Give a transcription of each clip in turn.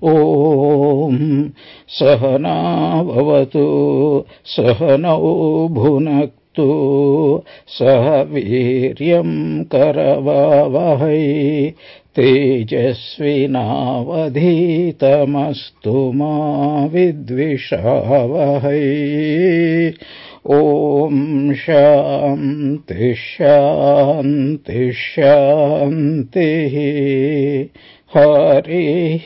ॐ सहना भवतु सहनौ भुनक्तु सह वीर्यं करवावहै तेजस्विनावधीतमस्तु मा विद्विषावहै ॐ शान्ति शान्ति शान्तिः हरिः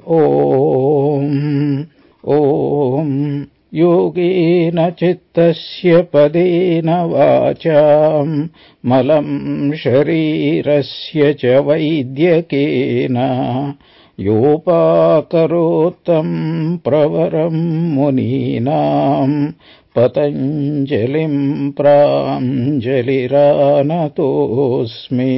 ॐ योगेन चित्तस्य पदेन वाचां मलं शरीरस्य च वैद्यकेन योपाकरोत्तं प्रवरं मुनीनां पतञ्जलिं प्राञ्जलिरानतोऽस्मि.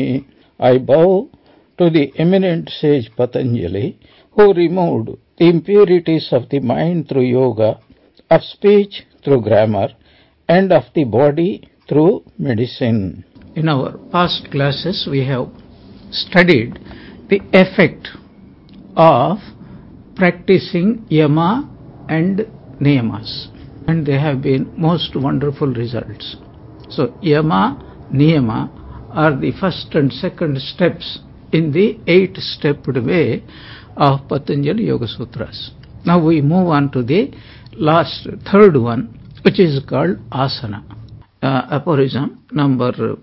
I bow to the eminent sage Patanjali, who removed the impurities of the mind through yoga, of speech through grammar, and of the body through medicine. In our past classes, we have studied the effect of practicing yama and niyamas, and they have been most wonderful results. So, yama, niyama are the first and second steps in the 8-stepped way of Patanjali Yoga Sutras. Now we move on to the last, third one, which is called asana. Aphorism number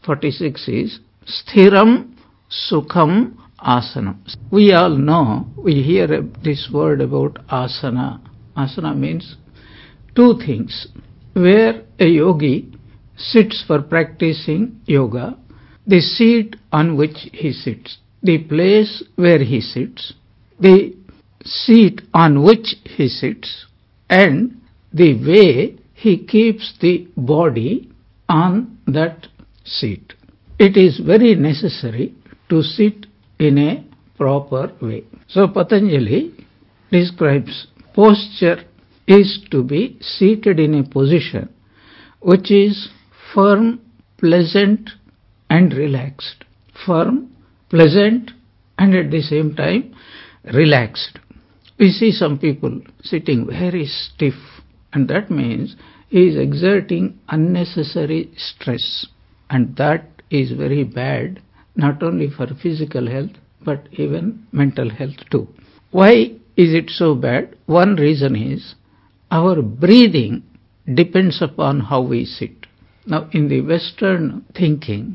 46 is Sthiram Sukham Asanam. We all know, we hear this word about asana. Asana means two things. Where a yogi sits for practicing yoga, the seat on which he sits, the place where he sits, the seat on which he sits, and the way he keeps the body on that seat. It is very necessary to sit in a proper way. So Patanjali describes posture is to be seated in a position which is firm, pleasant, and relaxed. Firm, pleasant, and at the same time relaxed. We see some people sitting very stiff, and that means he is exerting unnecessary stress, and that is very bad, not only for physical health but even mental health too. Why is it so bad? One reason is our breathing depends upon how we sit. Now in the Western thinking,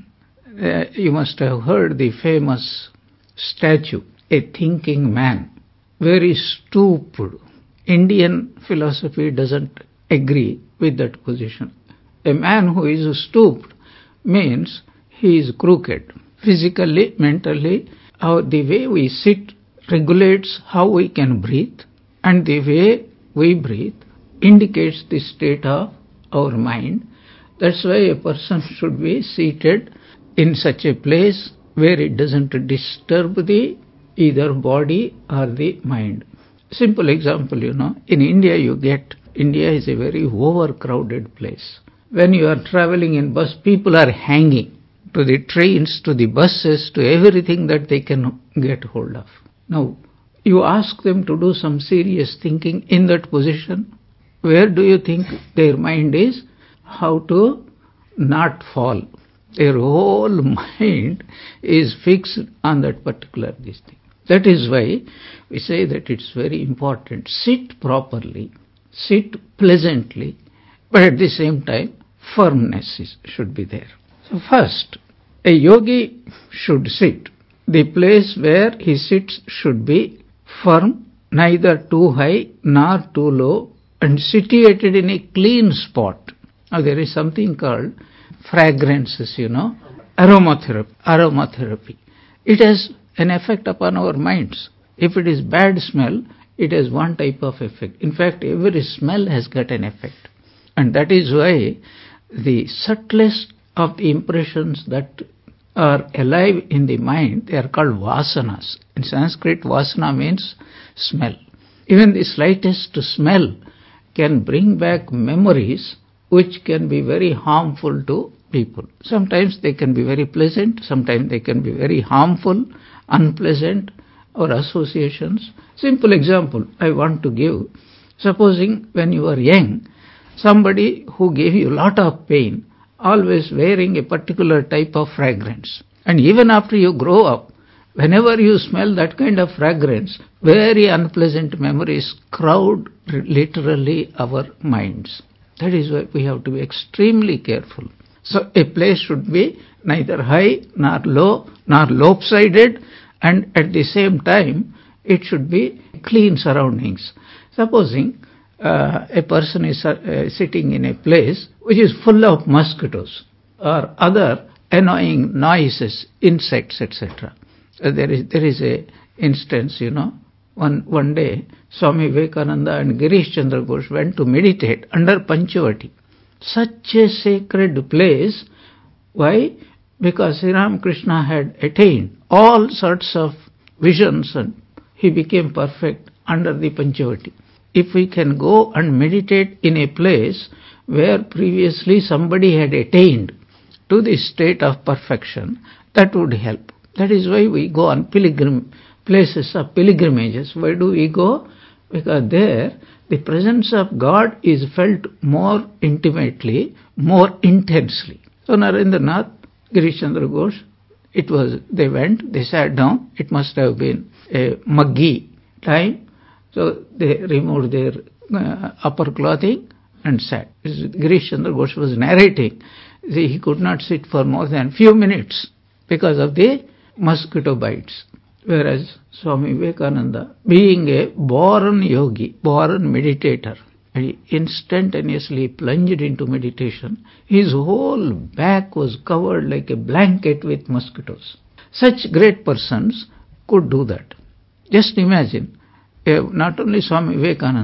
you must have heard the famous statue, a thinking man, very stooped. Indian philosophy doesn't agree with that position. A man who is stooped means he is crooked. Physically, mentally, the way we sit regulates how we can breathe, and the way we breathe indicates the state of our mind. That's why a person should be seated in such a place where it doesn't disturb the either body or the mind. Simple example, in India India is a very overcrowded place. When you are traveling in bus, people are hanging to the trains, to the buses, to everything that they can get hold of. Now, you ask them to do some serious thinking in that position, where do you think their mind is? How to not fall. Their whole mind is fixed on that particular thing. That is why we say that it's very important. Sit properly, sit pleasantly, but at the same time, firmness should be there. So first, a yogi should sit. The place where he sits should be firm, neither too high nor too low, and situated in a clean spot. Now there is something called fragrances, aromatherapy. It has an effect upon our minds. If it is bad smell, it has one type of effect. In fact, every smell has got an effect. And that is why the subtlest of the impressions that are alive in the mind, they are called vasanas. In Sanskrit, vasana means smell. Even the slightest smell can bring back memories which can be very harmful to people. Sometimes they can be very pleasant, sometimes they can be very harmful, unpleasant, our associations. Simple example I want to give. Supposing when you were young, somebody who gave you a lot of pain, always wearing a particular type of fragrance. And even after you grow up, whenever you smell that kind of fragrance, very unpleasant memories crowd literally our minds. That is why we have to be extremely careful. So a place should be neither high nor low nor lopsided, and at the same time it should be clean surroundings. Supposing a person is sitting in a place which is full of mosquitoes or other annoying noises, insects, etc. There is a instance, one day Swami Vivekananda and Girish Chandra Ghosh went to meditate under Panchavati. Such a sacred place. Why? Because Sri Ramakrishna had attained all sorts of visions and he became perfect under the Panchavati. If we can go and meditate in a place where previously somebody had attained to the state of perfection, that would help. That is why we go on places of pilgrimages. Why do we go? Because there the presence of God is felt more intimately, more intensely. So Narendranath, Girish Chandra Ghosh, they went, they sat down. It must have been a muggy time. So they removed their upper clothing and sat. Girish Chandra Ghosh was narrating. He could not sit for more than few minutes because of the mosquito bites. Whereas Swami Vivekananda, being a born yogi, born meditator, he instantaneously plunged into meditation. His whole back was covered like a blanket with mosquitoes. Such great persons could do that. Just imagine, not only Swami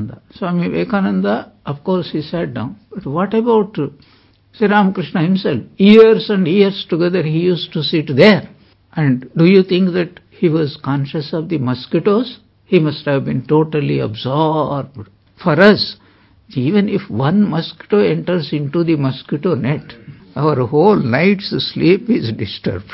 Vivekananda, of course he sat down, but what about Sri Ramakrishna himself? Years and years together he used to sit there. And do you think that he was conscious of the mosquitoes? He must have been totally absorbed. For us, even if one mosquito enters into the mosquito net, our whole night's sleep is disturbed.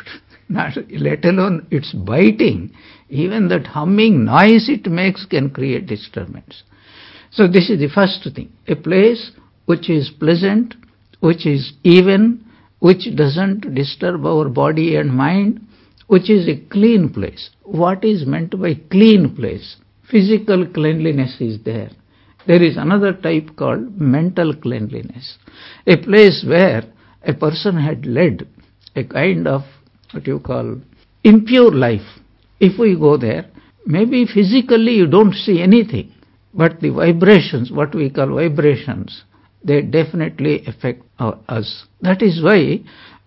Let alone its biting. Even that humming noise it makes can create disturbance. So this is the first thing. A place which is pleasant, which is even, which doesn't disturb our body and mind, which is a clean place. What is meant by clean place? Physical cleanliness is there. There is another type called mental cleanliness. A place where a person had led a kind of impure life. If we go there, maybe physically you don't see anything, but the vibrations, what we call vibrations, they definitely affect us. That is why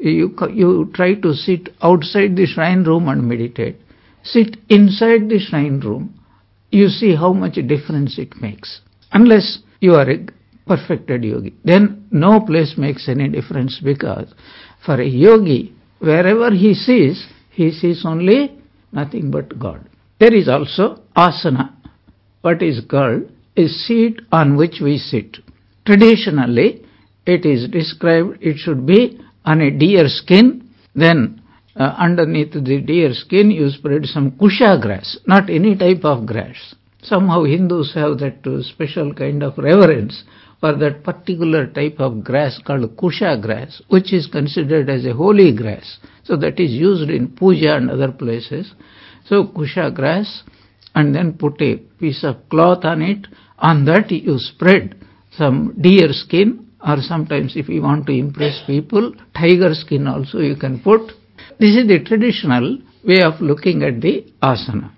you try to sit outside the shrine room and meditate. Sit inside the shrine room. You see how much difference it makes. Unless you are a perfected yogi, then no place makes any difference, because for a yogi, wherever he sees only nothing but God. There is also asana, what is called a seat on which we sit. Traditionally, it is described, it should be on a deer skin, then underneath the deer skin you spread some kusha grass, not any type of grass. Somehow Hindus have that special kind of reverence for that particular type of grass called kusha grass, which is considered as a holy grass. So that is used in puja and other places. So kusha grass, and then put a piece of cloth on it. On that you spread some deer skin, or sometimes if you want to impress people, tiger skin also you can put. This is the traditional way of looking at the asana.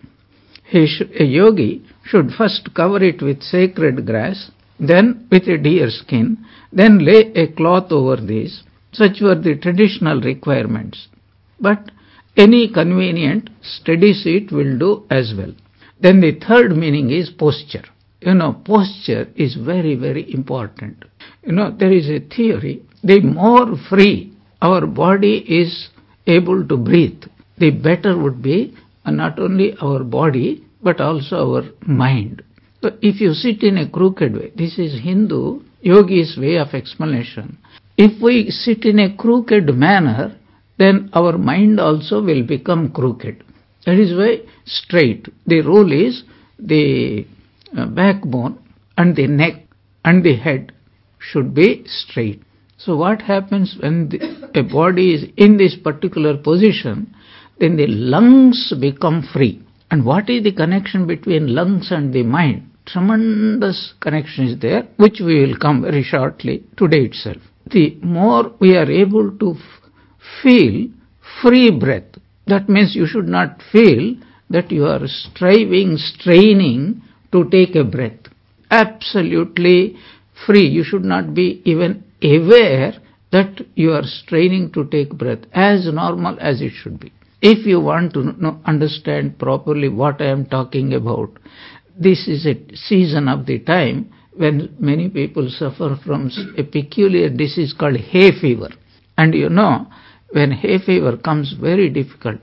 A yogi should first cover it with sacred grass, then with a deer skin, then lay a cloth over this. Such were the traditional requirements. But any convenient steady seat will do as well. Then the third meaning is posture. Posture is very, very important. There is a theory, the more free our body is able to breathe, the better would be not only our body, but also our mind. So if you sit in a crooked way, this is Hindu yogi's way of explanation. If we sit in a crooked manner, then our mind also will become crooked. That is why straight. The rule is the backbone and the neck and the head should be straight. So what happens when a body is in this particular position, then the lungs become free. And what is the connection between lungs and the mind? Tremendous connection is there, which we will come very shortly today itself. The more we are able to feel free breath, that means you should not feel that you are straining to take a breath. Absolutely free. You should not be even aware that you are straining to take breath, as normal as it should be. If you want to understand properly what I am talking about, this is a season of the time when many people suffer from a peculiar disease called hay fever. And when hay fever comes, very difficult,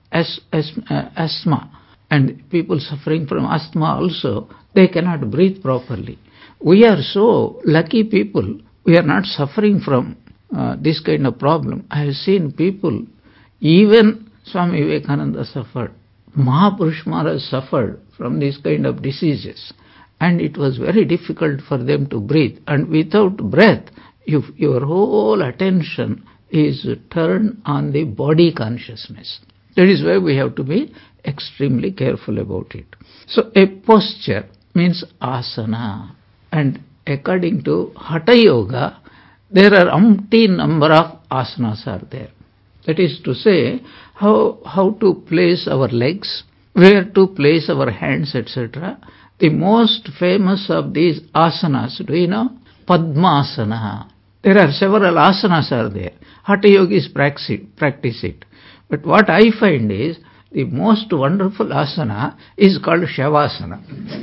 asthma, and people suffering from asthma also, they cannot breathe properly. We are so lucky people, we are not suffering from this kind of problem. I have seen people, even Swami Vivekananda suffered, Mahapurush Maharaj suffered from these kind of diseases, and it was very difficult for them to breathe. And without breath, your whole attention is turned on the body consciousness. That is why we have to be extremely careful about it. So a posture means asana, and according to Hatha Yoga, there are umpteen number of asanas are there. That is to say, how to place our legs, where to place our hands, etc. The most famous of these asanas, do you know? Padmasana. There are several asanas are there. Hatha yogis practice it. But what I find is, the most wonderful asana is called Shavasana.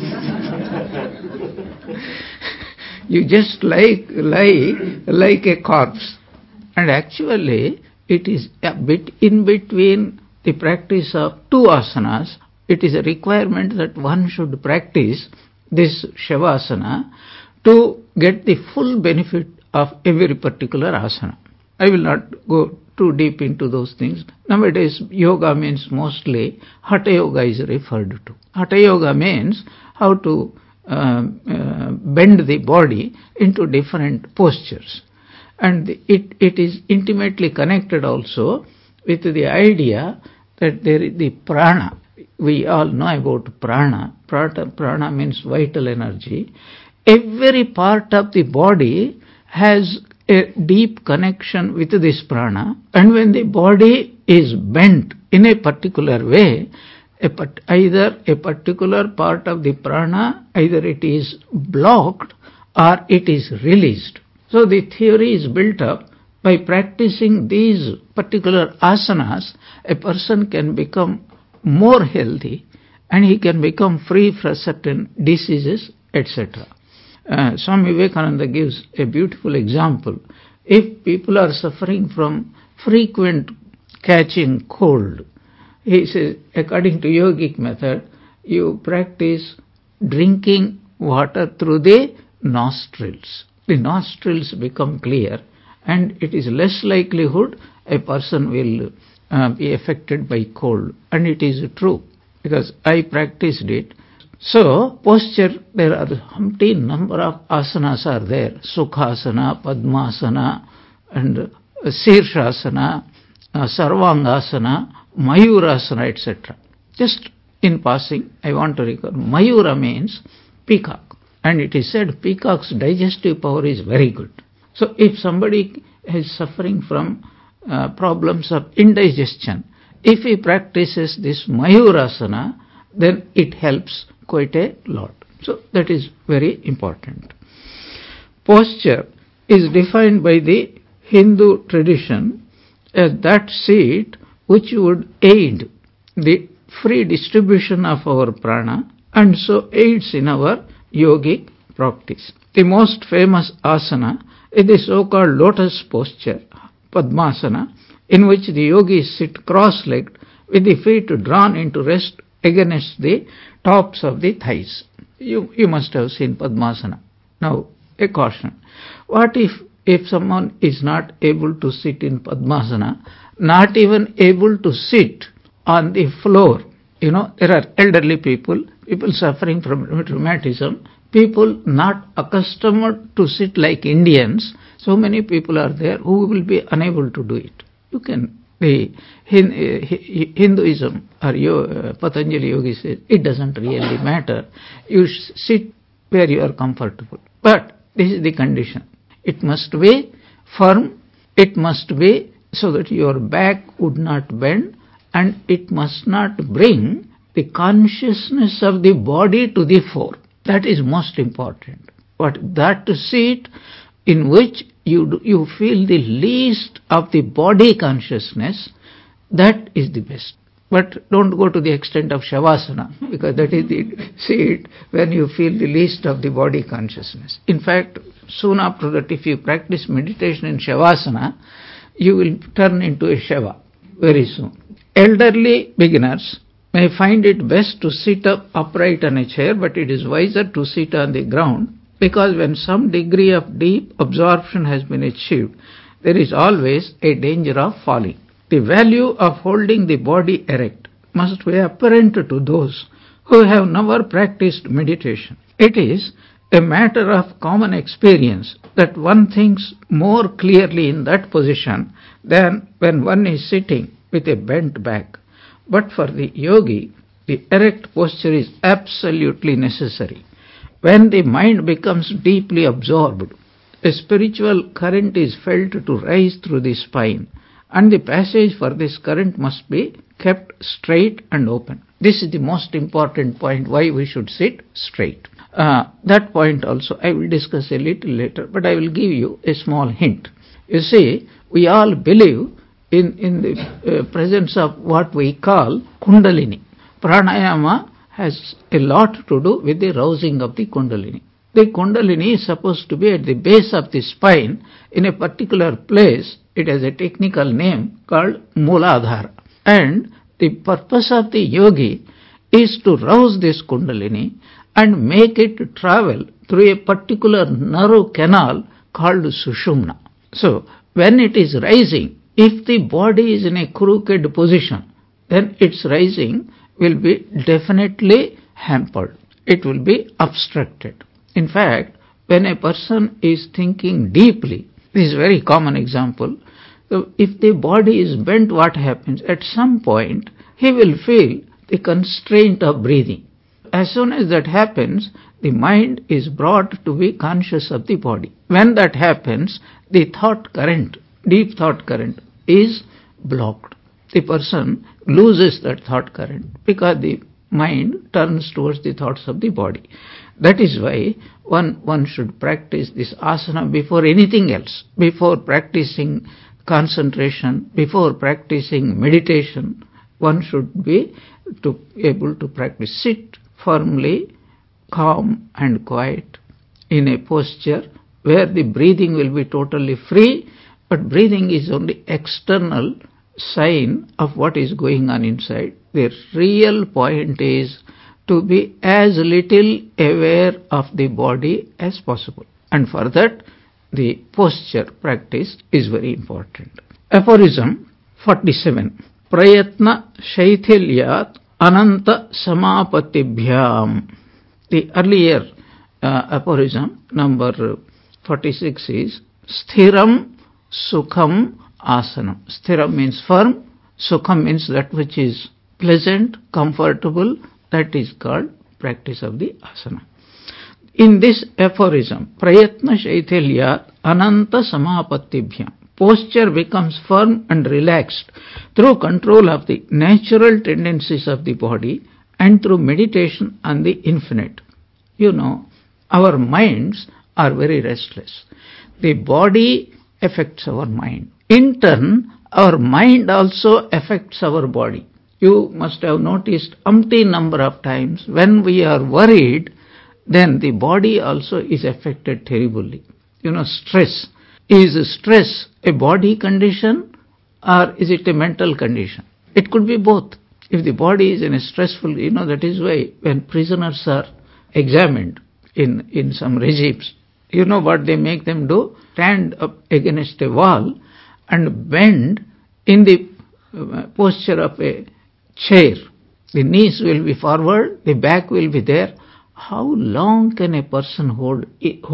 You just lie like a corpse. And actually, it is a bit in between the practice of two asanas. It is a requirement that one should practice this Shavasana to get the full benefit of every particular asana. I will not go too deep into those things. Nowadays, yoga means mostly Hatha Yoga is referred to. Hatha Yoga means how to bend the body into different postures. And it is intimately connected also with the idea that there is the prana. We all know about prana. Prana means vital energy. Every part of the body has a deep connection with this prana, and when the body is bent in a particular way, either a particular part of the prana, either it is blocked or it is released. So the theory is built up by practicing these particular asanas. A person can become more healthy and he can become free from certain diseases, etc. Swami Vivekananda gives a beautiful example. If people are suffering from frequent catching cold, he says, according to yogic method, you practice drinking water through the nostrils. The nostrils become clear, and it is less likelihood a person will be affected by cold. And it is true, because I practiced it. So, posture, there are umpteen number of asanas are there. Sukhasana, Padmasana, and Sirshasana, Sarvangasana, Mayurasana, etc. Just in passing, I want to recall, Mayura means peacock. And it is said peacock's digestive power is very good. So if somebody is suffering from problems of indigestion, if he practices this Mayurasana, then it helps quite a lot. So that is very important. Posture is defined by the Hindu tradition as that seat which would aid the free distribution of our prana and so aids in our yogic practice. The most famous asana is the so-called lotus posture, Padmasana, in which the yogis sit cross-legged with the feet drawn into rest against the tops of the thighs. You must have seen Padmasana. Now, a caution. What if someone is not able to sit in Padmasana, not even able to sit on the floor, There are elderly people suffering from rheumatism, people not accustomed to sit like Indians. So many people are there who will be unable to do it. The Hinduism or Patanjali Yogi says it doesn't really matter. You sit where you are comfortable. But this is the condition. It must be firm. It must be so that your back would not bend, and it must not bring the consciousness of the body to the fore. That is most important. But that seat in which you feel the least of the body consciousness, that is the best. But don't go to the extent of Shavasana, because that is the seat when you feel the least of the body consciousness. In fact, soon after that, if you practice meditation in Shavasana, you will turn into a Shava very soon. Elderly beginners may find it best to sit up upright on a chair, but it is wiser to sit on the ground, because when some degree of deep absorption has been achieved, there is always a danger of falling. The value of holding the body erect must be apparent to those who have never practiced meditation. It is a matter of common experience that one thinks more clearly in that position than when one is sitting with a bent back. But for the yogi, the erect posture is absolutely necessary. When the mind becomes deeply absorbed, a spiritual current is felt to rise through the spine, and the passage for this current must be kept straight and open. This is the most important point, why we should sit straight. That point also I will discuss a little later, but I will give you a small hint. You see, we all believe in the presence of what we call Kundalini. Pranayama has a lot to do with the rousing of the Kundalini. The Kundalini is supposed to be at the base of the spine in a particular place. It has a technical name called Mooladhara. And the purpose of the yogi is to rouse this Kundalini and make it travel through a particular narrow canal called Sushumna. So, when it is rising, if the body is in a crooked position, then its rising will be definitely hampered. It will be obstructed. In fact, when a person is thinking deeply, this is a very common example, so if the body is bent, what happens? At some point, he will feel the constraint of breathing. As soon as that happens, the mind is brought to be conscious of the body. When that happens, the thought current, deep thought current, is blocked. The person loses that thought current because the mind turns towards the thoughts of the body. That is why one should practice this asana before anything else, before practicing concentration, before practicing meditation. One should be able to practice. Sit firmly, calm and quiet in a posture where the breathing will be totally free, but breathing is only external sign of what is going on inside. The real point is to be as little aware of the body as possible. And for that, the posture practice is very important. Aphorism 47. Prayatna shaithilyat ananta samapatibhyam. The earlier aphorism, number 46, is Sthiram Sukham Asanam. Sthiram means firm, Sukham means that which is pleasant, comfortable. That is called practice of the asana. In this aphorism, Prayatna Shaithilyat Ananta Samapatibhyam. Posture becomes firm and relaxed through control of the natural tendencies of the body and through meditation on the infinite. Our minds are very restless. The body affects our mind. In turn, our mind also affects our body. You must have noticed umpteen number of times when we are worried, then the body also is affected terribly. Stress. Is stress a body condition or is it a mental condition? It could be both. If the body is in a stressful, that is why when prisoners are examined in some regimes, what they make them do? Stand up against a wall and bend in the posture of a chair. The knees will be forward, the back will be there. How long can a person hold?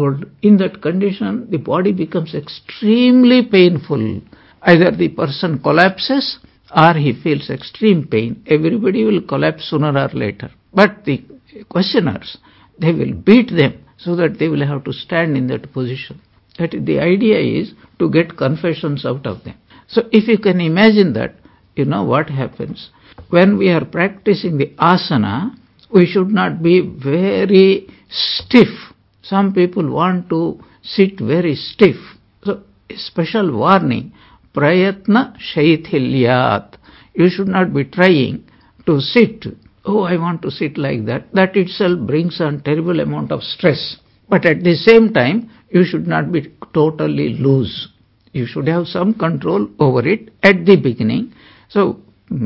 In that condition, the body becomes extremely painful. Either the person collapses or he feels extreme pain. Everybody will collapse sooner or later. But the questioners, they will beat them so that they will have to stand in that position. That the idea is to get confessions out of them. So if you can imagine that, you know what happens. When we are practicing the asana, we should not be very stiff. Some people want to sit very stiff. So a special warning, prayatna shaithilyat. You should not be trying to sit. Oh, I want to sit like that. That itself brings a terrible amount of stress. But at the same time, you should not be totally loose. You should have some control over it at the beginning. So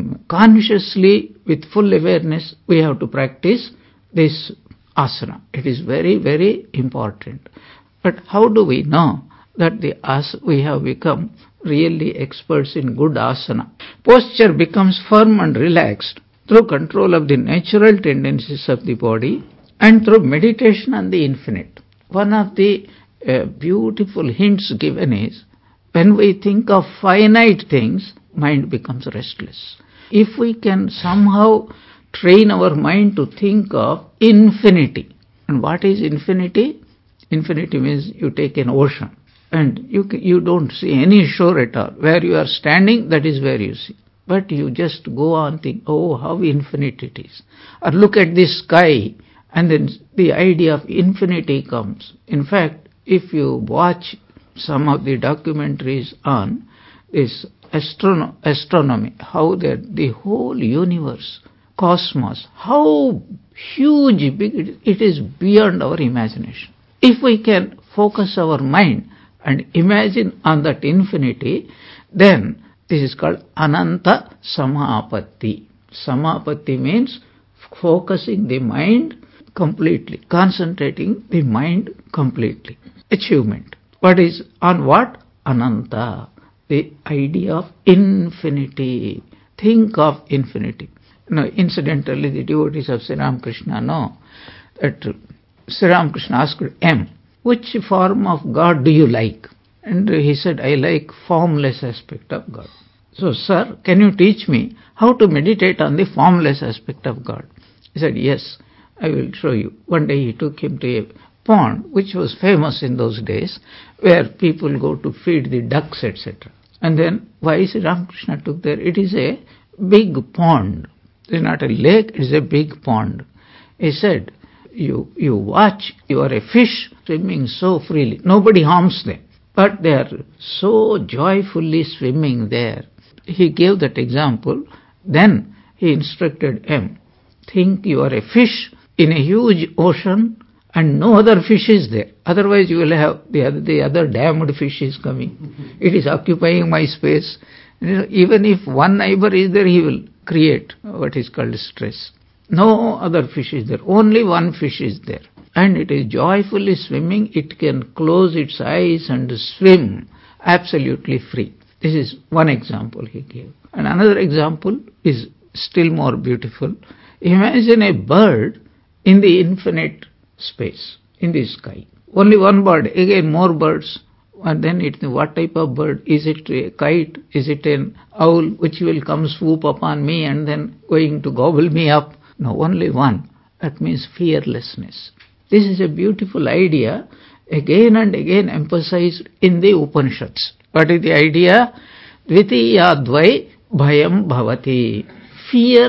consciously, with full awareness, we have to practice this asana. It is very, very important. But how do we know that we have become really experts in good asana? Posture becomes firm and relaxed through control of the natural tendencies of the body and through meditation on the infinite. One of the beautiful hints given is, when we think of finite things, mind becomes restless. If we can somehow train our mind to think of infinity. And what is infinity? Infinity means you take an ocean and you don't see any shore at all. Where you are standing, that is where you see. But you just go on think, oh, how infinite it is. Or look at the sky, and then the idea of infinity comes. In fact, if you watch some of the documentaries on this astronomy, how the whole universe, cosmos, how huge, big it is beyond our imagination. If we can focus our mind and imagine on that infinity, then this is called Ananta Samapatti. Samapatti means focusing the mind completely, concentrating the mind completely. Achievement. What is on what? Ananta. The idea of infinity. Think of infinity. Incidentally, the devotees of Sri Ramakrishna know that Sri Ramakrishna asked M, which form of God do you like? And he said, I like formless aspect of God. So, sir, can you teach me how to meditate on the formless aspect of God? He said, yes, I will show you. One day he took him to a pond, which was famous in those days, where people go to feed the ducks, etc. And then why Sri Ramakrishna took there? It is a big pond. It is not a lake, it is a big pond. He said, you watch, you are a fish swimming so freely. Nobody harms them, but they are so joyfully swimming there. He gave that example. Then he instructed him, think you are a fish in a huge ocean and no other fish is there. Otherwise you will have the other damned fish is coming. It is occupying my space. Even if one neighbor is there, he will create what is called stress. No other fish is there. Only one fish is there. And it is joyfully swimming. It can close its eyes and swim absolutely free. This is one example he gave. And another example is still more beautiful. Imagine a bird in the infinite space, in the sky. Only one bird, again more birds. And then what type of bird? Is it a kite? Is it an owl which will come swoop upon me and then going to gobble me up? No, only one. That means fearlessness. This is a beautiful idea, again and again emphasized in the Upanishads. What is the idea? Dvitiyadvai bhayam bhavati. Fear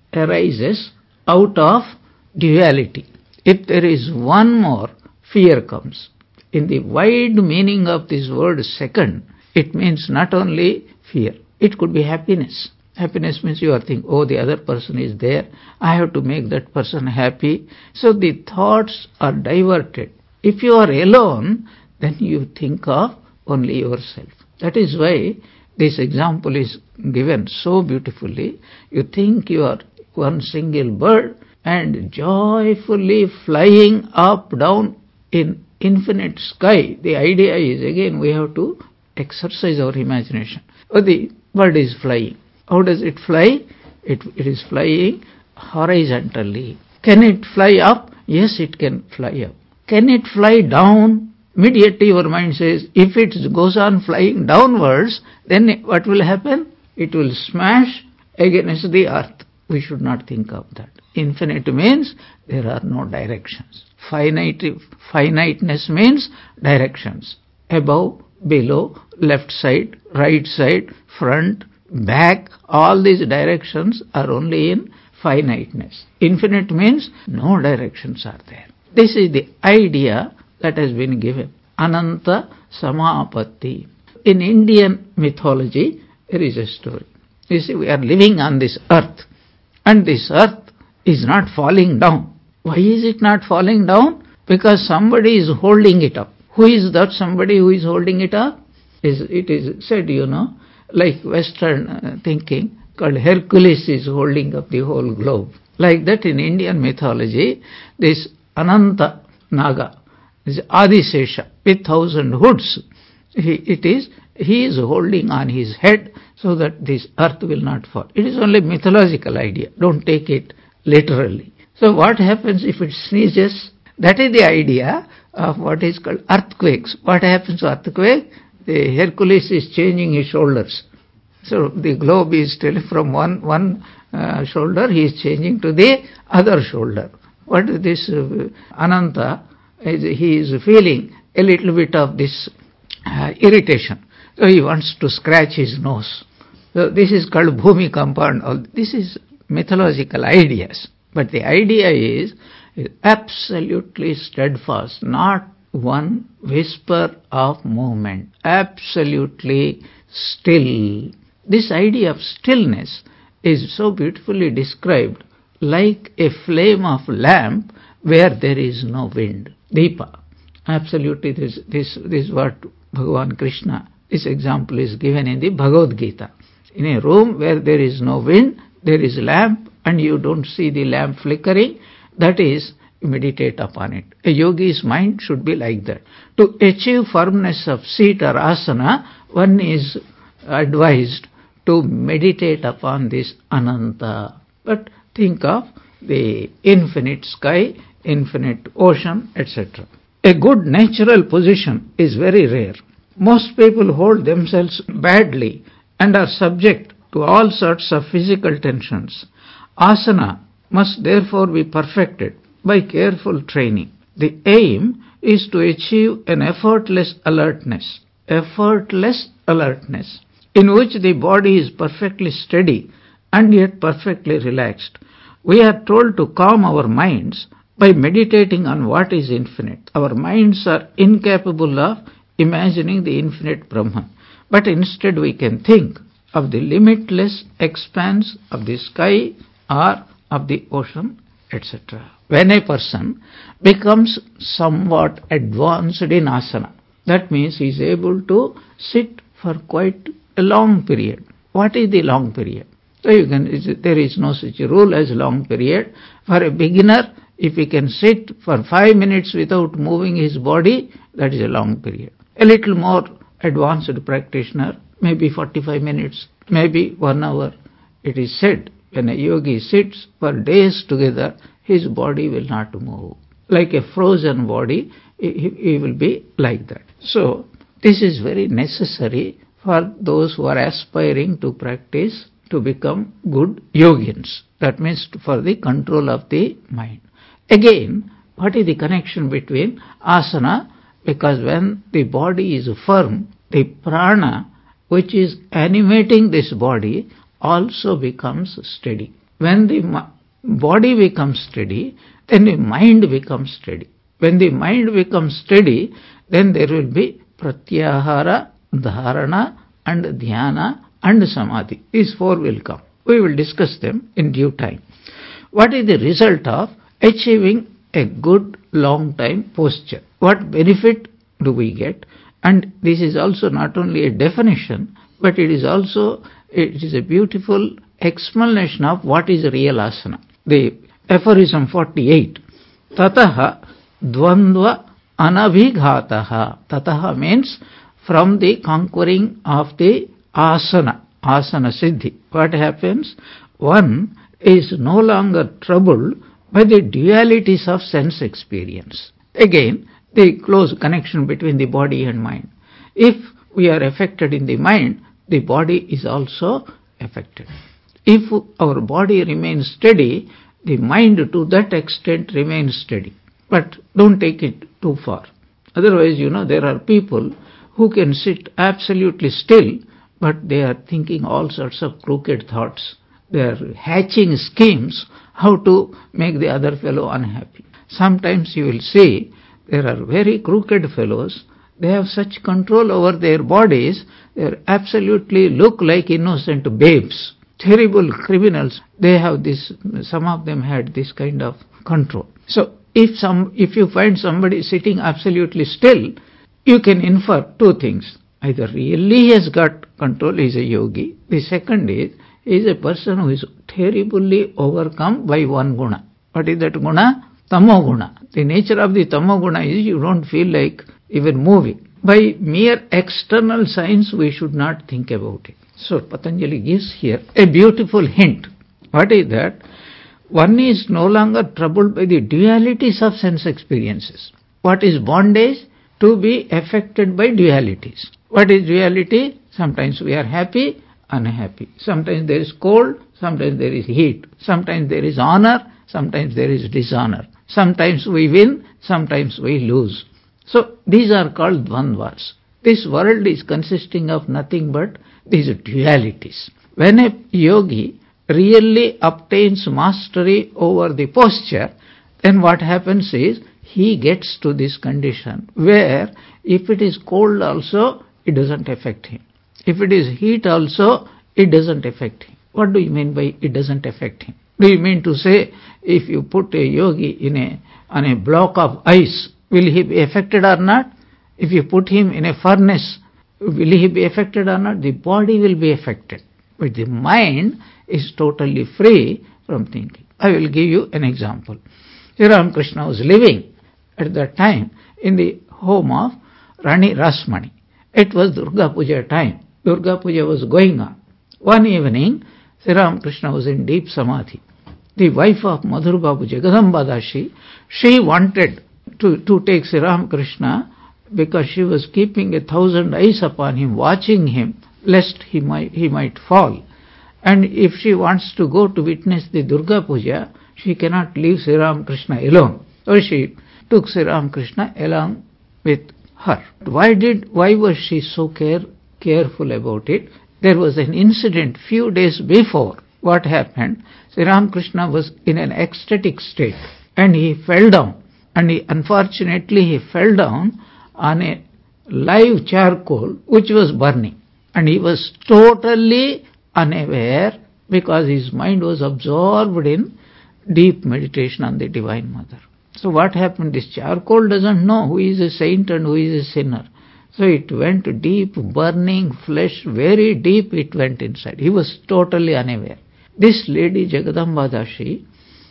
arises out of duality. If there is one more, fear comes. In the wide meaning of this word second, it means not only fear, it could be happiness. Happiness means you are thinking, oh, the other person is there, I have to make that person happy. So the thoughts are diverted. If you are alone, then you think of only yourself. That is why this example is given so beautifully. You think you are one single bird and joyfully flying up, down in infinite sky. The idea is, again, we have to exercise our imagination. The bird is flying. How does it fly? It is flying horizontally. Can it fly up? Yes, it can fly up. Can it fly down? Immediately your mind says, if it goes on flying downwards, then what will happen? It will smash against the earth. We should not think of that. Infinite means there are no directions. Finiteness means directions. Above, below, left side, right side, front, back, all these directions are only in finiteness. Infinite means no directions are there. This is the idea that has been given. Ananta Samapatti. In Indian mythology, there is a story. You see, we are living on this earth, and this earth is not falling down. Why is it not falling down? Because somebody is holding it up. Who is that somebody who is holding it up? It is said, like Western thinking, called Hercules is holding up the whole globe. Like that in Indian mythology, this Ananta Naga, this Adisesha with 1,000 hoods, he is holding on his head so that this earth will not fall. It is only mythological idea. Don't take it literally. So what happens if it sneezes? That is the idea of what is called earthquakes. What happens to earthquake? The Hercules is changing his shoulders. So the globe is still from one shoulder, he is changing to the other shoulder. What is this Ananta? He is feeling a little bit of this irritation. So he wants to scratch his nose. So this is called Bhumikampa. This is mythological ideas. But the idea is absolutely steadfast, not one whisper of movement, absolutely still. This idea of stillness is so beautifully described like a flame of lamp where there is no wind. Deepa. Absolutely, this is what Bhagavan Krishna, this example is given in the Bhagavad Gita. In a room where there is no wind, there is a lamp and you don't see the lamp flickering, that is, meditate upon it. A yogi's mind should be like that. To achieve firmness of seat or asana, one is advised to meditate upon this Ananta. But think of the infinite sky, infinite ocean, etc. A good natural position is very rare. Most people hold themselves badly and are subject to all sorts of physical tensions. Asana must therefore be perfected by careful training. The aim is to achieve an effortless alertness, in which the body is perfectly steady and yet perfectly relaxed. We are told to calm our minds by meditating on what is infinite. Our minds are incapable of imagining the infinite Brahman, but instead we can think of the limitless expanse of the sky or of the ocean, etc. When a person becomes somewhat advanced in asana, that means he is able to sit for quite a long period. What is the long period? So there is no such rule as long period. For a beginner, if he can sit for 5 minutes without moving his body, that is a long period. A little more advanced practitioner, maybe 45 minutes, maybe 1 hour. It is said when a yogi sits for days together, his body will not move. Like a frozen body, he will be like that. So this is very necessary for those who are aspiring to practice to become good yogins. That means for the control of the mind. Again, what is the connection between asana? Because when the body is firm, the prana, which is animating this body, also becomes steady. When the body becomes steady, then the mind becomes steady. When the mind becomes steady, then there will be pratyahara, dharana, and dhyana, and samadhi. These 4 will come. We will discuss them in due time. What is the result of achieving a good long time posture? What benefit do we get? And this is also not only a definition, but it is a beautiful explanation of what is real asana. The aphorism 48, Tataha dvandva anabhighataha. Tataha means from the conquering of the asana siddhi. What happens? One is no longer troubled by the dualities of sense experience. Again, the close connection between the body and mind. If we are affected in the mind, the body is also affected. If our body remains steady, the mind to that extent remains steady. But don't take it too far. Otherwise, there are people who can sit absolutely still, but they are thinking all sorts of crooked thoughts. They are hatching schemes how to make the other fellow unhappy. Sometimes you will see there are very crooked fellows. They have such control over their bodies, they absolutely look like innocent babes. Terrible criminals, they have this, some of them had this kind of control. So if you find somebody sitting absolutely still, you can infer two things. Either really he has got control, he is a yogi. The second is, he is a person who is terribly overcome by one guna. What is that guna? Tamo guna. The nature of the tamo guna is you don't feel like even moving. By mere external signs, we should not think about it. So Patanjali gives here a beautiful hint. What is that? One is no longer troubled by the dualities of sense experiences. What is bondage? To be affected by dualities. What is duality? Sometimes we are happy, unhappy. Sometimes there is cold, sometimes there is heat. Sometimes there is honor, sometimes there is dishonor. Sometimes we win, sometimes we lose. So these are called dvandvas. This world is consisting of nothing but these dualities. When a yogi really obtains mastery over the posture, then what happens is he gets to this condition where if it is cold also, it doesn't affect him. If it is heat also, it doesn't affect him. What do you mean by it doesn't affect him? Do you mean to say if you put a yogi on a block of ice, will he be affected or not? If you put him in a furnace, will he be affected or not? The body will be affected. But the mind is totally free from thinking. I will give you an example. Sri Ramakrishna was living at that time in the home of Rani Rasmani. It was Durga Puja time. Durga Puja was going on. One evening, Sri Ramakrishna was in deep samadhi. The wife of Madhur Babu, Jagadamba Dashi, she wanted to take Sri Ramakrishna because she was keeping 1,000 eyes upon him, watching him, lest he might fall. And if she wants to go to witness the Durga Puja, she cannot leave Sri Ramakrishna alone. So she took Sri Ramakrishna along with her. Why was she so careful about it? There was an incident few days before. What happened? Sri Ramakrishna was in an ecstatic state and he fell down. And unfortunately he fell down on a live charcoal which was burning. And he was totally unaware because his mind was absorbed in deep meditation on the Divine Mother. So what happened? This charcoal doesn't know who is a saint and who is a sinner. So it went deep, burning flesh, very deep it went inside. He was totally unaware. This lady Jagadamba Dashi,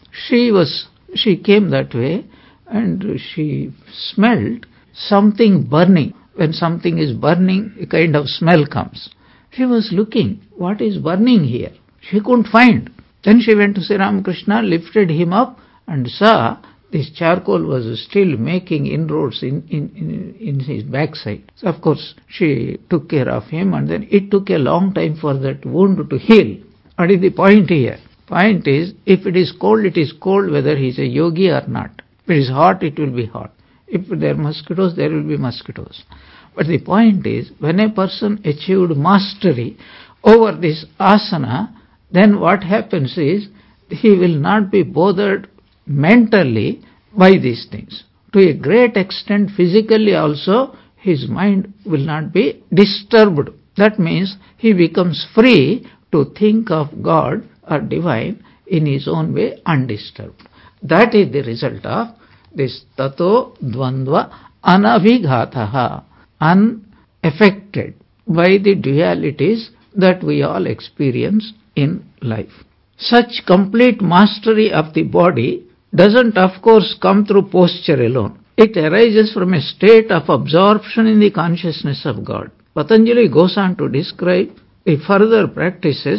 she came that way and she smelled something burning. When something is burning, a kind of smell comes. She was looking, what is burning here? She couldn't find. Then she went to Sri Ramakrishna, lifted him up and saw this charcoal was still making inroads in his backside. So of course she took care of him and then it took a long time for that wound to heal. What is the point here? Point is, if it is cold, it is cold whether he is a yogi or not. If it is hot, it will be hot. If there are mosquitoes, there will be mosquitoes. But the point is, when a person achieved mastery over this asana, then what happens is, he will not be bothered mentally by these things. To a great extent, physically also, his mind will not be disturbed. That means he becomes free to think of God or divine in his own way undisturbed. That is the result of this tato dvandva anabhighataha, unaffected by the dualities that we all experience in life. Such complete mastery of the body doesn't of course come through posture alone. It arises from a state of absorption in the consciousness of God. Patanjali goes on to describe the further practices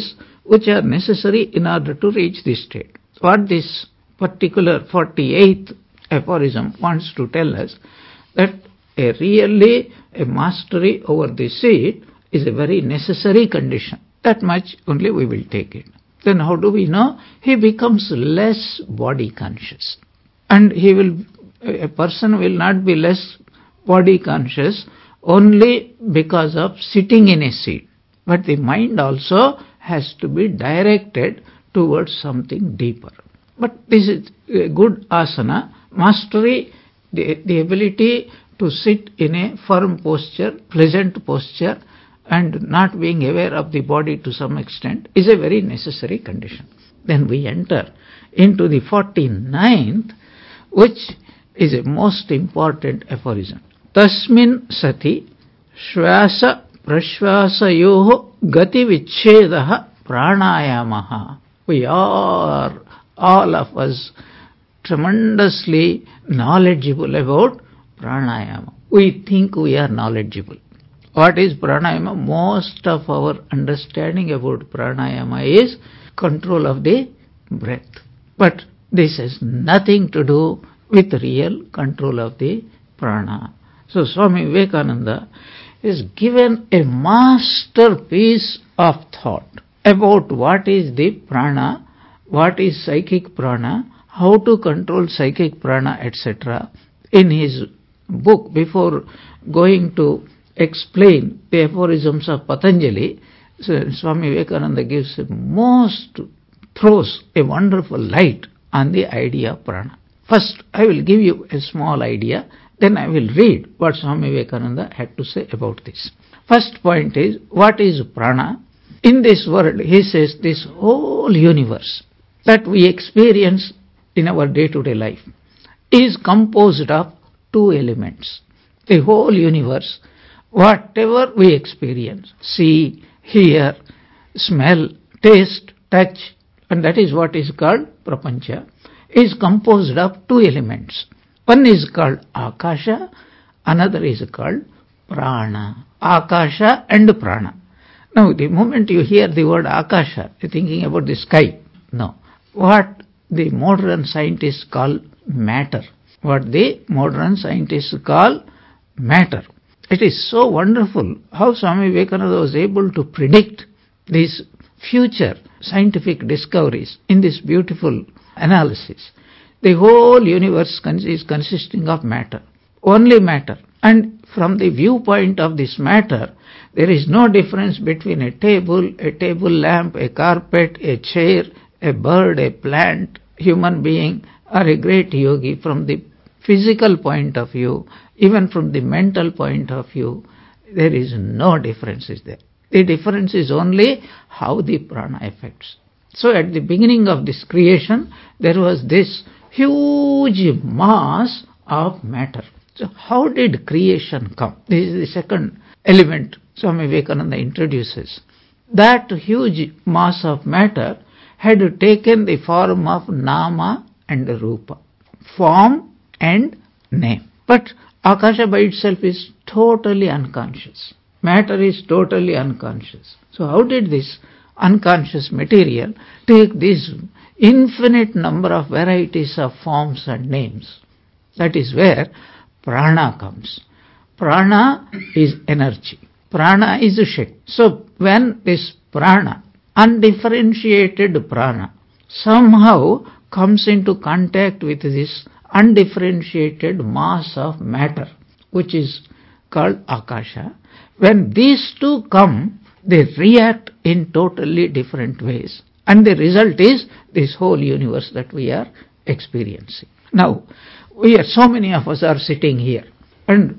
which are necessary in order to reach this state. What this particular 48th aphorism wants to tell us, that a mastery over the seat is a very necessary condition. That much only we will take it. Then how do we know? He becomes less body conscious. And a person will not be less body conscious only because of sitting in a seat. But the mind also has to be directed towards something deeper. But this is a good asana. Mastery, the ability to sit in a firm posture, pleasant posture, and not being aware of the body to some extent, is a very necessary condition. Then we enter into the 49th, which is a most important aphorism. Tasmin sati shvasa prashvasayoho gati vichchedaha pranayamaha. We are, all of us, tremendously knowledgeable about pranayama. We think we are knowledgeable. What is pranayama? Most of our understanding about pranayama is control of the breath. But this has nothing to do with real control of the prana. So Swami Vivekananda is given a masterpiece of thought about what is the prana, what is psychic prana, how to control psychic prana, etc. in his book. Before going to explain the aphorisms of Patanjali, so Swami Vivekananda throws a wonderful light on the idea of prana. First, I will give you a small idea, then I will read what Swami Vivekananda had to say about this. First point is, what is prana? In this world, he says, this whole universe that we experience in our day-to-day life is composed of two elements. The whole universe, whatever we experience, see, hear, smell, taste, touch, and that is what is called prapancha, is composed of two elements. One is called akasha, another is called prana. Akasha and prana. Now, the moment you hear the word akasha, you're thinking about the sky. No. What the modern scientists call matter. What the modern scientists call matter. It is so wonderful how Swami Vivekananda was able to predict these future scientific discoveries in this beautiful analysis. The whole universe is consisting of matter, only matter. And from the viewpoint of this matter, there is no difference between a table lamp, a carpet, a chair, a bird, a plant, human being, or a great yogi. From the physical point of view, even from the mental point of view, there is no differences there. The difference is only how the prana affects. So at the beginning of this creation, there was this huge mass of matter. So how did creation come? This is the second element Swami Vivekananda introduces. That huge mass of matter had taken the form of nama and rupa, form and name. But Akasha by itself is totally unconscious. Matter is totally unconscious. So how did this unconscious material take this infinite number of varieties of forms and names? That is where prana comes. Prana is energy. Prana is Shakti. So when this prana, undifferentiated prana, somehow comes into contact with this undifferentiated mass of matter, which is called Akasha, when these two come, they react in totally different ways. And the result is this whole universe that we are experiencing. Now, so many of us are sitting here, and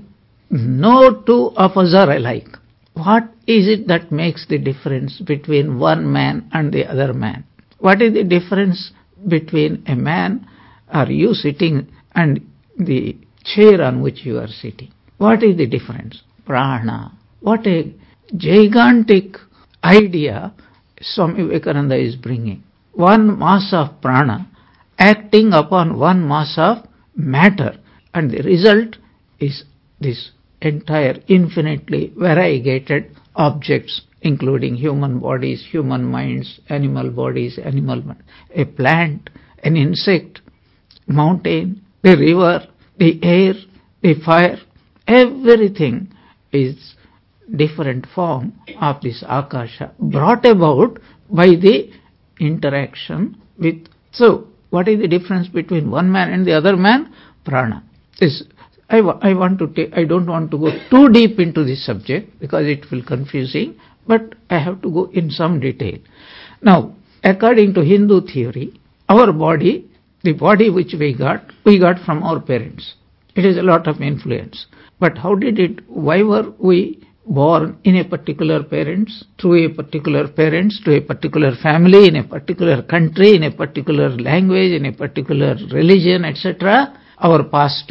no two of us are alike. What is it that makes the difference between one man and the other man? What is the difference between a man or you sitting and the chair on which you are sitting? What is the difference? Prana. What a gigantic idea Swami Vivekananda is bringing. One mass of prana acting upon one mass of matter, and the result is this entire infinitely variegated objects including human bodies, human minds, animal bodies, animal minds, a plant, an insect, mountain, the river, the air, the fire, everything is different form of this Akasha brought about by the interaction with. So, what is the difference between one man and the other man? Prana. I don't want to go too deep into this subject because it will confusing, but I have to go in some detail. Now, according to Hindu theory, our body, the body which we got from our parents. It is a lot of influence. But why were we born in a particular parents, through a particular parents, to a particular family, in a particular country, in a particular language, in a particular religion, etc.? Our past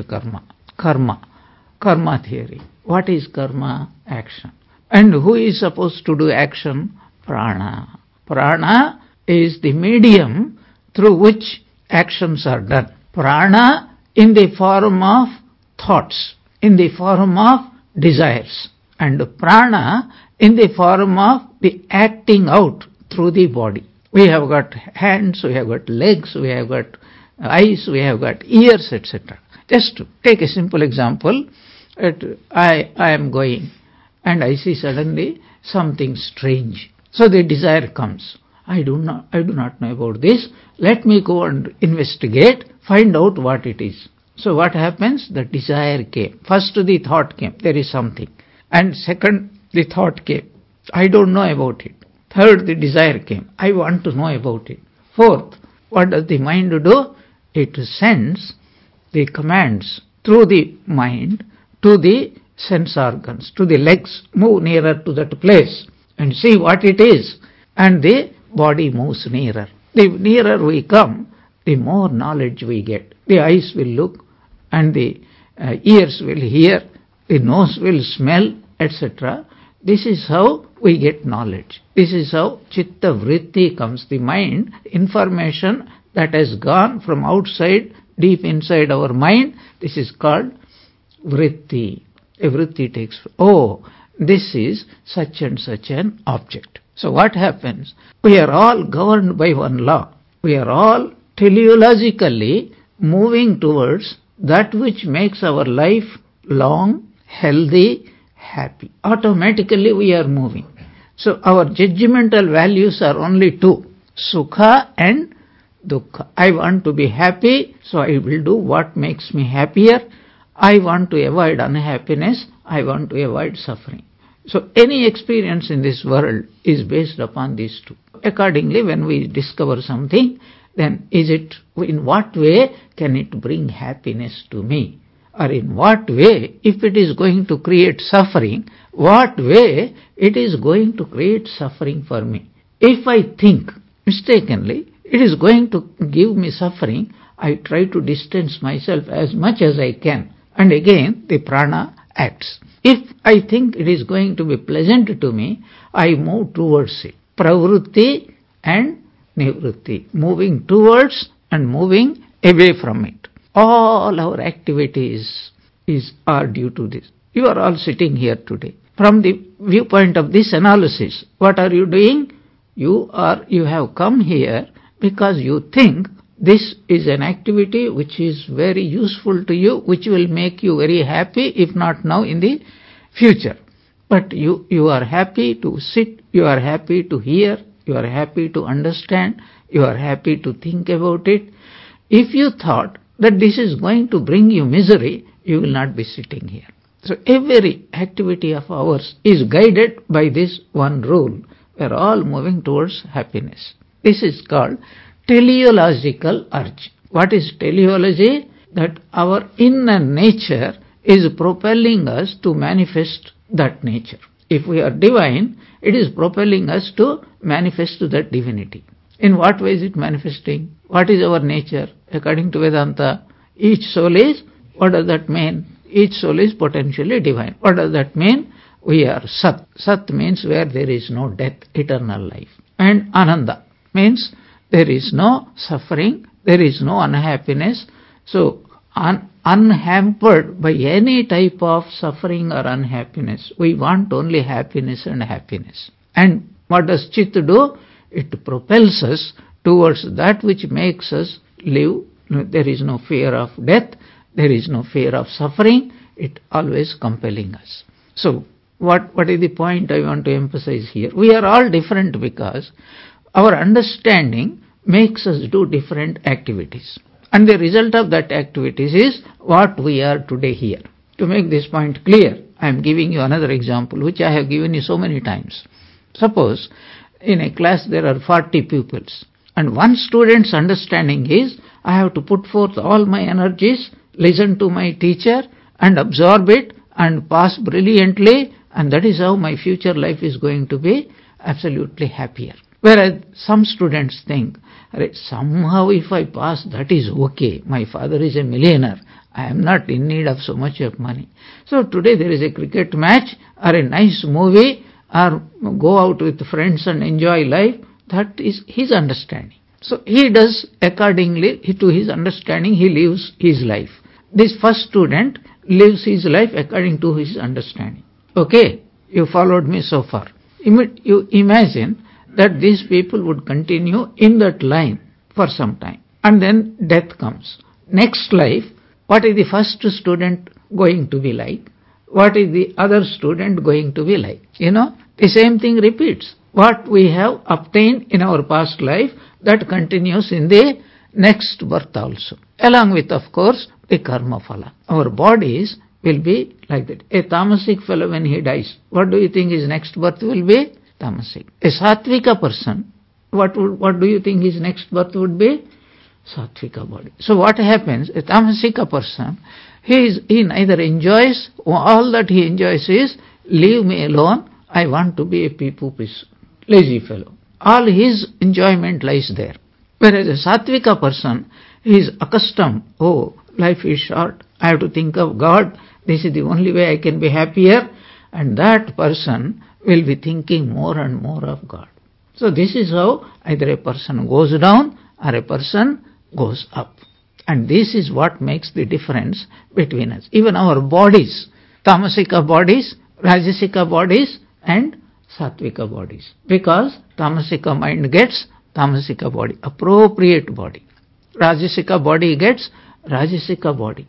karma theory. What is karma? Action. And who is supposed to do action? Prana. Prana is the medium through which actions are done. Prana in the form of thoughts, in the form of desires, and prana in the form of the acting out through the body. We have got hands, we have got legs, we have got eyes, we have got ears, etc. Just to take a simple example, I am going and I see suddenly something strange. So the desire comes. I do not know about this. Let me go and investigate, find out what it is. So what happens? The desire came. First the thought came, there is something. And second, the thought came, I don't know about it. Third, the desire came, I want to know about it. Fourth, what does the mind do? It sends the commands through the mind to the sense organs, to the legs, move nearer to that place and see what it is. And the body moves nearer. The nearer we come, the more knowledge we get. The eyes will look and the ears will hear, the nose will smell, etc. This is how we get knowledge. This is how chitta vritti comes, the mind, information that has gone from outside, deep inside our mind. This is called vritti. A vritti takes, this is such and such an object. So what happens? We are all governed by one law. We are all teleologically moving towards that which makes our life long, healthy, happy. Automatically we are moving. So our judgmental values are only two, sukha and dukkha. I want to be happy, so I will do what makes me happier. I want to avoid unhappiness, I want to avoid suffering. So any experience in this world is based upon these two. Accordingly, when we discover something, then in what way can it bring happiness to me? Or in what way, if it is going to create suffering, what way it is going to create suffering for me? If I think mistakenly it is going to give me suffering, I try to distance myself as much as I can. And again, the prana acts. If I think it is going to be pleasant to me, I move towards it. Pravrutti and nivrutti, moving towards and moving away from it. All our activities are due to this. You are all sitting here today. From the viewpoint of this analysis, what are you doing? You have come here because you think this is an activity which is very useful to you, which will make you very happy, if not now, in the future. But you are happy to sit, you are happy to hear, you are happy to understand, you are happy to think about it. If you thought that this is going to bring you misery, you will not be sitting here. So every activity of ours is guided by this one rule. We are all moving towards happiness. This is called teleological urge. What is teleology? That our inner nature is propelling us to manifest that nature. If we are divine, it is propelling us to manifest that divinity. In what way is it manifesting? What is our nature? According to Vedanta, each soul is, what does that mean? Each soul is potentially divine. What does that mean? We are Sat. Sat means where there is no death, eternal life. And Ananda means there is no suffering, there is no unhappiness. So, unhampered by any type of suffering or unhappiness. We want only happiness and happiness. And what does Chit do? It propels us towards that which makes us live. There is no fear of death, there is no fear of suffering, it always compelling us. So what is the point I want to emphasize here? We are all different because our understanding makes us do different activities. And the result of that activities is what we are today here. To make this point clear, I am giving you another example which I have given you so many times. Suppose in a class there are 40 pupils and one student's understanding is I have to put forth all my energies, listen to my teacher and absorb it and pass brilliantly, and that is how my future life is going to be absolutely happier. Whereas some students think, somehow if I pass that is okay, my father is a millionaire, I am not in need of so much of money. So today there is a cricket match or a nice movie or go out with friends and enjoy life, that is his understanding. So he does accordingly to his understanding, he lives his life. This first student lives his life according to his understanding. Okay, you followed me so far. You imagine that these people would continue in that line for some time and then death comes. Next life, what is the first student going to be like? What is the other student going to be like? The same thing repeats. What we have obtained in our past life, that continues in the next birth also. Along with, of course, the karma phala. Our bodies will be like that. A tamasic fellow, when he dies, what do you think his next birth will be? Tamasic. A sattvika person, what do you think his next birth would be? Sattvika body. So what happens? A tamasika person, he neither enjoys, all that he enjoys is, leave me alone, I want to be a peepoo-piss, lazy fellow. All his enjoyment lies there. Whereas a sattvika person, he is accustomed, life is short, I have to think of God, this is the only way I can be happier, and that person will be thinking more and more of God. So this is how either a person goes down or a person goes up. And this is what makes the difference between us. Even our bodies, tamasika bodies, rajasika bodies and sattvika bodies. Because tamasika mind gets tamasika body, appropriate body. Rajasika body gets rajasika body.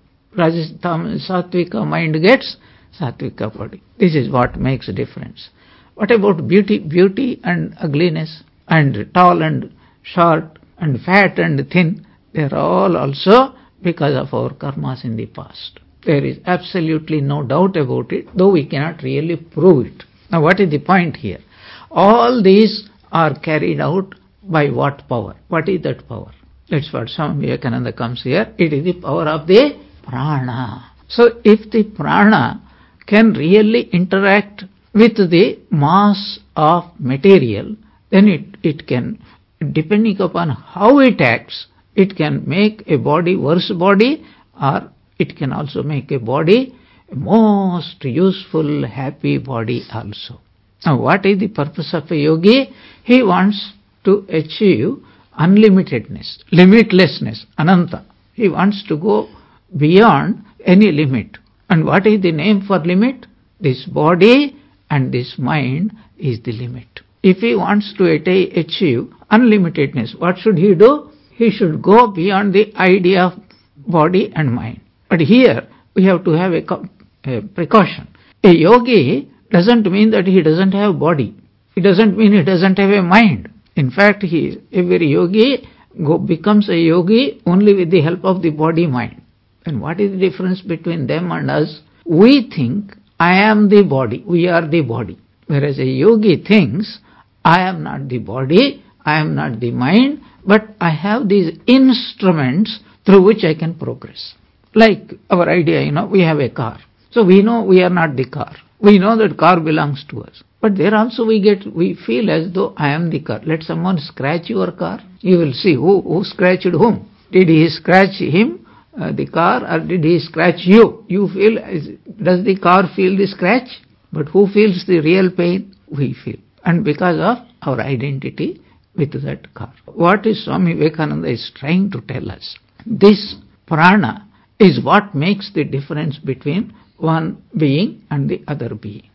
Sattvika mind gets sattvika body. This is what makes a difference. What about beauty? Beauty and ugliness, and tall and short, and fat and thin, they are all also because of our karmas in the past. There is absolutely no doubt about it, though we cannot really prove it. Now what is the point here? All these are carried out by what power? What is that power? That's what Swami Vivekananda comes here. It is the power of the prana. So if the prana can really interact with the mass of material, then it can, depending upon how it acts, it can make a body worse body, or it can also make a body a most useful, happy body also. Now what is the purpose of a yogi? He wants to achieve unlimitedness, limitlessness, ananta. He wants to go beyond any limit. And what is the name for limit? This body and this mind is the limit. If he wants to achieve unlimitedness, what should he do? He should go beyond the idea of body and mind. But here we have to have a precaution. A yogi doesn't mean that he doesn't have body. It doesn't mean he doesn't have a mind. In fact, every yogi becomes a yogi only with the help of the body-mind. And what is the difference between them and us? We think, I am the body, we are the body. Whereas a yogi thinks, I am not the body, I am not the mind, but I have these instruments through which I can progress. Like our idea, we have a car. So we know we are not the car. We know that car belongs to us. But there also we feel as though I am the car. Let someone scratch your car. You will see who scratched whom. Did he scratch him, the car, or did he scratch you? You feel, does the car feel the scratch? But who feels the real pain? We feel. And because of our identity with that car. What is Swami Vivekananda is trying to tell us? This prana is what makes the difference between one being and the other being.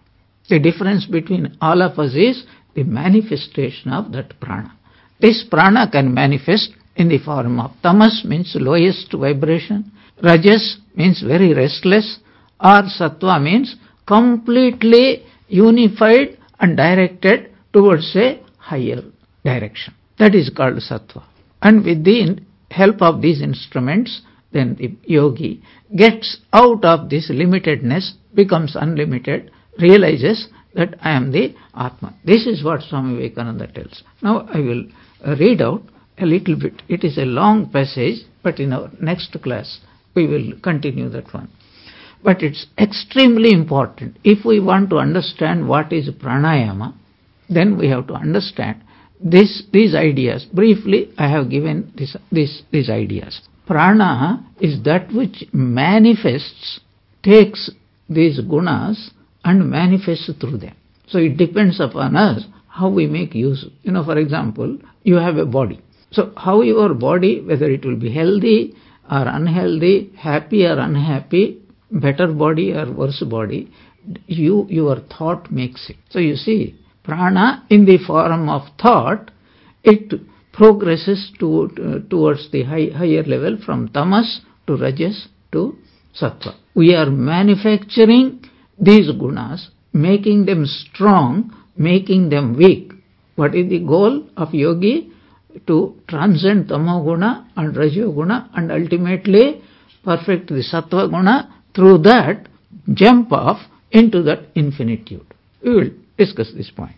The difference between all of us is the manifestation of that prana. This prana can manifest in the form of tamas, means lowest vibration, rajas means very restless, or sattva means completely unified and directed towards a higher direction. That is called sattva. And with the help of these instruments, then the yogi gets out of this limitedness, becomes unlimited, realizes that I am the Atma. This is what Swami Vivekananda tells. Now I will read out a little bit. It is a long passage, but in our next class we will continue that one. But it's extremely important. If we want to understand what is pranayama, then we have to understand these ideas. Briefly, I have given these ideas. Prana is that which manifests, takes these gunas and manifests through them. So it depends upon us how we make use. For example, you have a body. So how your body, whether it will be healthy or unhealthy, happy or unhappy, better body or worse body, your thought makes it. So you see, prana in the form of thought, it progresses towards the higher level, from tamas to rajas to sattva. We are manufacturing these gunas, making them strong, making them weak. What is the goal of yogi? To transcend tamoguna and rajoguna and ultimately perfect the sattva guna, through that jump off into that infinitude. We will discuss this point.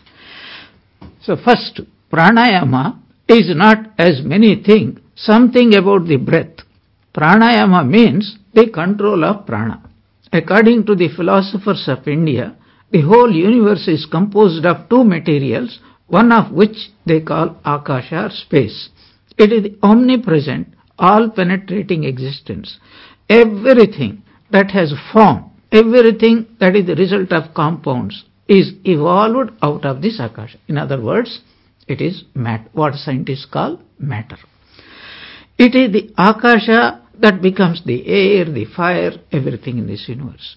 So first, pranayama is not, as many think, something about the breath. Pranayama means the control of prana. According to the philosophers of India, the whole universe is composed of two materials, one of which they call akasha, or space. It is the omnipresent, all-penetrating existence. Everything that has form, everything that is the result of compounds, is evolved out of this akasha. In other words, it is what scientists call matter. It is the akasha that becomes the air, the fire, everything in this universe.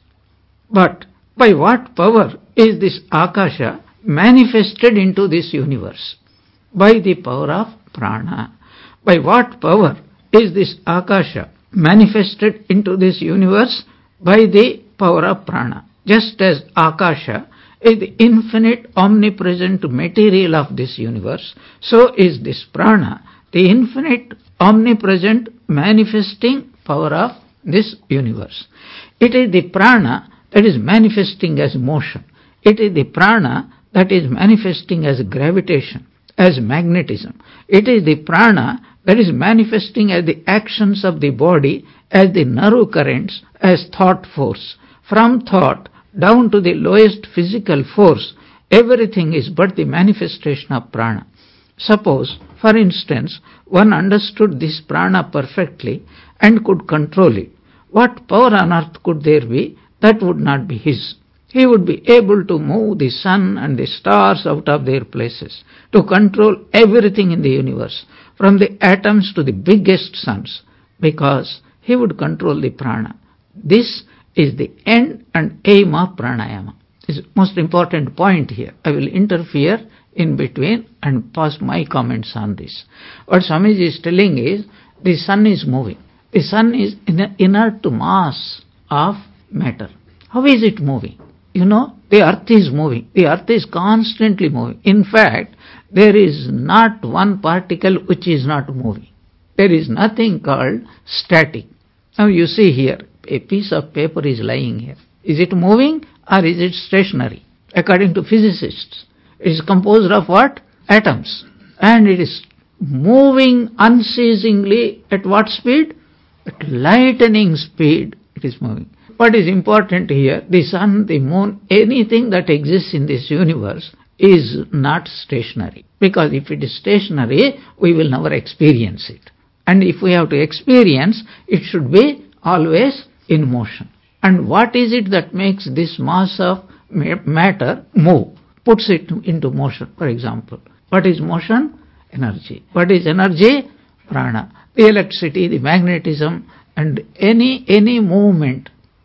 But by what power is this akasha manifested into this universe? By the power of prana. By what power is this akasha manifested into this universe? By the power of prana. Just as akasha is the infinite omnipresent material of this universe, so is this prana the infinite omnipresent manifesting power of this universe. It is the prana that is manifesting as motion. It is the prana that is manifesting as gravitation, as magnetism. It is the prana that is manifesting as the actions of the body, as the nerve currents, as thought force. From thought down to the lowest physical force, everything is but the manifestation of prana. Suppose, for instance, one understood this prana perfectly and could control it. What power on earth could there be that would not be his? He would be able to move the sun and the stars out of their places, to control everything in the universe, from the atoms to the biggest suns, because he would control the prana. This is the end and aim of pranayama. This is the most important point here. I will interfere in between and pass my comments on this. What Swamiji is telling is, the sun is moving. The sun is in an inert mass of matter. How is it moving? The earth is moving. The earth is constantly moving. In fact, there is not one particle which is not moving. There is nothing called static. Now you see here, a piece of paper is lying here. Is it moving or is it stationary? According to physicists, it is composed of what? Atoms. And it is moving unceasingly at what speed? At lightning speed it is moving. What is important here, the sun, the moon, anything that exists in this universe is not stationary. Because if it is stationary, we will never experience it. And if we have to experience, it should be always in motion. And what is it that makes this mass of matter move, puts it into motion, for example? What is motion? Energy. What is energy? Prana. The electricity, the magnetism, and any movement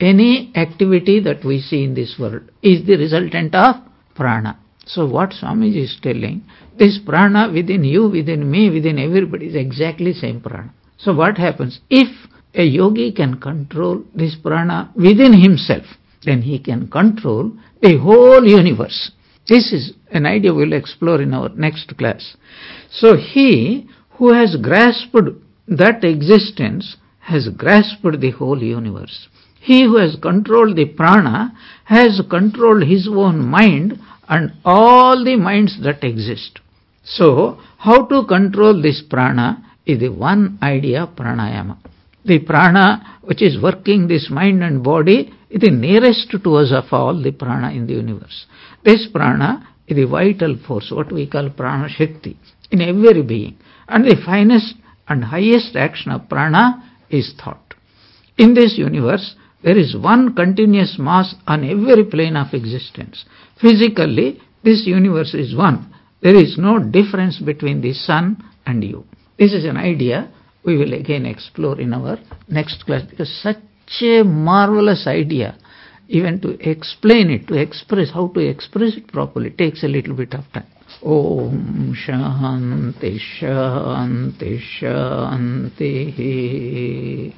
any activity that we see in this world is the resultant of prana. So what Swamiji is telling, this prana within you, within me, within everybody is exactly same prana. So what happens? If a yogi can control this prana within himself, then he can control the whole universe. This is an idea we'll explore in our next class. So he who has grasped that existence has grasped the whole universe. He who has controlled the prana has controlled his own mind and all the minds that exist. So, how to control this prana is the one idea, pranayama. The prana which is working this mind and body is the nearest to us of all the prana in the universe. This prana is the vital force, what we call prana shakti, in every being. And the finest and highest action of prana is thought. In this universe, there is one continuous mass on every plane of existence. Physically, this universe is one. There is no difference between the sun and you. This is an idea we will again explore in our next class, because such a marvelous idea, even to explain it, to express, how to express it properly, takes a little bit of time. Om Shanti Shanti Shanti.